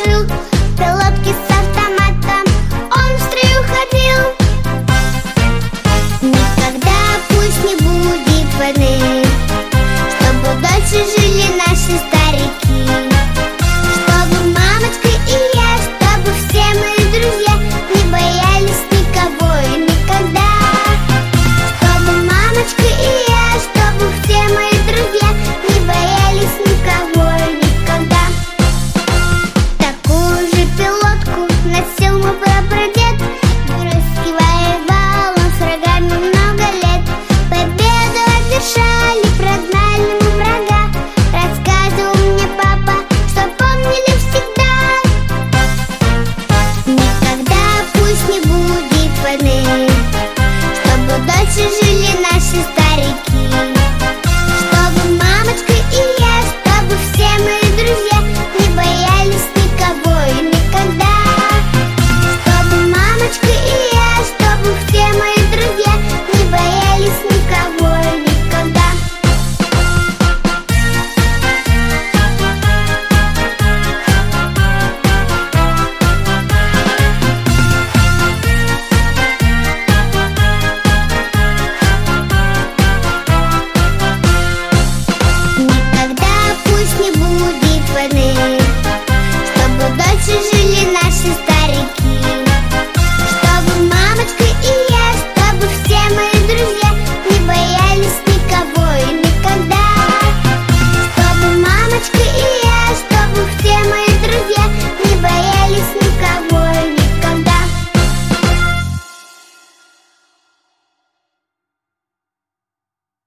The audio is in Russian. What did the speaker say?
жил, в пилотке с автоматом он в строй уходил. Никогда пусть не будет войны, чтобы дольше жили наши старики, чтобы мамочка и я, чтобы все мои друзья не боялись никого и никогда. Чтобы мамочка и я, чтобы все мои друзья не боялись никого и никогда. Такую же пилотку носил мой прапрадед, русский воевал он с врагами много лет. Победу одержали, прогнали мы врага. Рассказывал мне папа, что помнили всегда. Никогда пусть не будет войны, чтобы дольше жили наши старики, чтобы мамочка и я, чтобы все мои друзья не боялись никого и никогда. Чтобы мамочка и я, чтобы все мои друзья не боялись никого и никогда. Никогда пусть не будет войны, чтобы дольше жили наши старики.